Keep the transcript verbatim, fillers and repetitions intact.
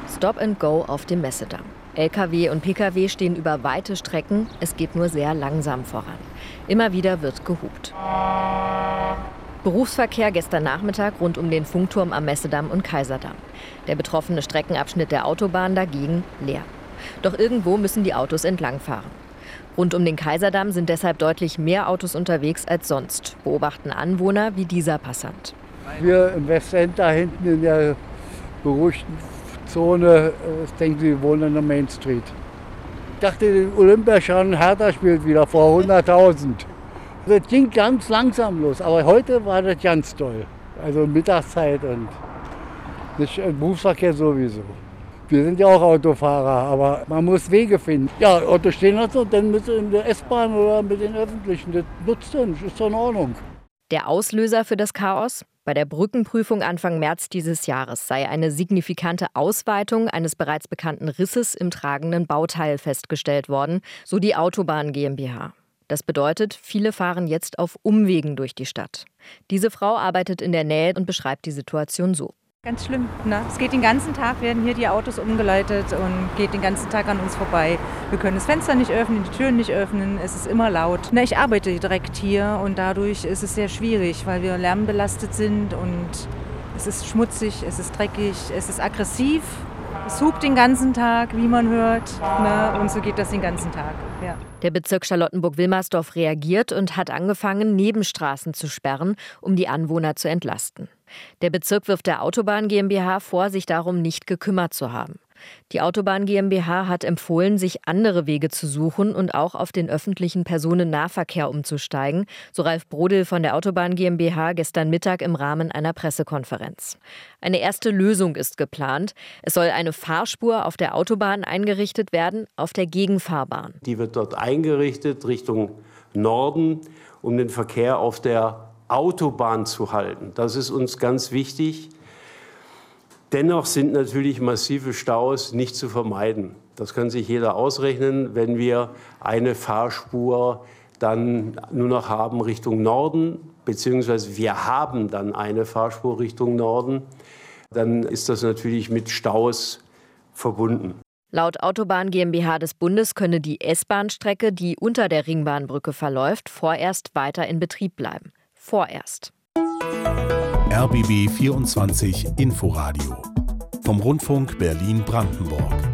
Stop and Go auf dem Messedamm. L K W und P K W stehen über weite Strecken, es geht nur sehr langsam voran. Immer wieder wird gehupt. Berufsverkehr gestern Nachmittag rund um den Funkturm am Messedamm und Kaiserdamm. Der betroffene Streckenabschnitt der Autobahn dagegen leer. Doch irgendwo müssen die Autos entlangfahren. Rund um den Kaiserdamm sind deshalb deutlich mehr Autos unterwegs als sonst, beobachten Anwohner wie dieser Passant. Wir im Westend da hinten in der beruhigten Zone, ich denke, Sie wohnen in der Main Street. Ich dachte, den Olympiastadion Hertha spielt wieder vor hunderttausend. Das ging ganz langsam los, aber heute war das ganz toll. Also Mittagszeit und nicht im Berufsverkehr sowieso. Wir sind ja auch Autofahrer, aber man muss Wege finden. Ja, Autos stehen lassen und dann mit in der S-Bahn oder mit den Öffentlichen. Das nutzt dann, das ist doch in Ordnung. Der Auslöser für das Chaos? Bei der Brückenprüfung Anfang März dieses Jahres sei eine signifikante Ausweitung eines bereits bekannten Risses im tragenden Bauteil festgestellt worden, so die Autobahn GmbH. Das bedeutet, viele fahren jetzt auf Umwegen durch die Stadt. Diese Frau arbeitet in der Nähe und beschreibt die Situation so. Ganz schlimm. Ne? Es geht den ganzen Tag, werden hier die Autos umgeleitet und geht den ganzen Tag an uns vorbei. Wir können das Fenster nicht öffnen, die Türen nicht öffnen, es ist immer laut. Na, ich arbeite direkt hier und dadurch ist es sehr schwierig, weil wir lärmbelastet sind und es ist schmutzig, es ist dreckig, es ist aggressiv. Es hupt den ganzen Tag, wie man hört, ne? Und so geht das den ganzen Tag. Ja. Der Bezirk Charlottenburg-Wilmersdorf reagiert und hat angefangen, Nebenstraßen zu sperren, um die Anwohner zu entlasten. Der Bezirk wirft der Autobahn GmbH vor, sich darum nicht gekümmert zu haben. Die Autobahn GmbH hat empfohlen, sich andere Wege zu suchen und auch auf den öffentlichen Personennahverkehr umzusteigen, so Ralf Brodel von der Autobahn GmbH gestern Mittag im Rahmen einer Pressekonferenz. Eine erste Lösung ist geplant. Es soll eine Fahrspur auf der Autobahn eingerichtet werden, auf der Gegenfahrbahn. Die wird dort eingerichtet Richtung Norden, um den Verkehr auf der Autobahn zu halten. Das ist uns ganz wichtig. Dennoch sind natürlich massive Staus nicht zu vermeiden. Das kann sich jeder ausrechnen, wenn wir eine Fahrspur dann nur noch haben Richtung Norden, beziehungsweise wir haben dann eine Fahrspur Richtung Norden, dann ist das natürlich mit Staus verbunden. Laut Autobahn GmbH des Bundes könne die S-Bahn-Strecke, die unter der Ringbahnbrücke verläuft, vorerst weiter in Betrieb bleiben. Vorerst. R B B vierundzwanzig Inforadio vom Rundfunk Berlin-Brandenburg.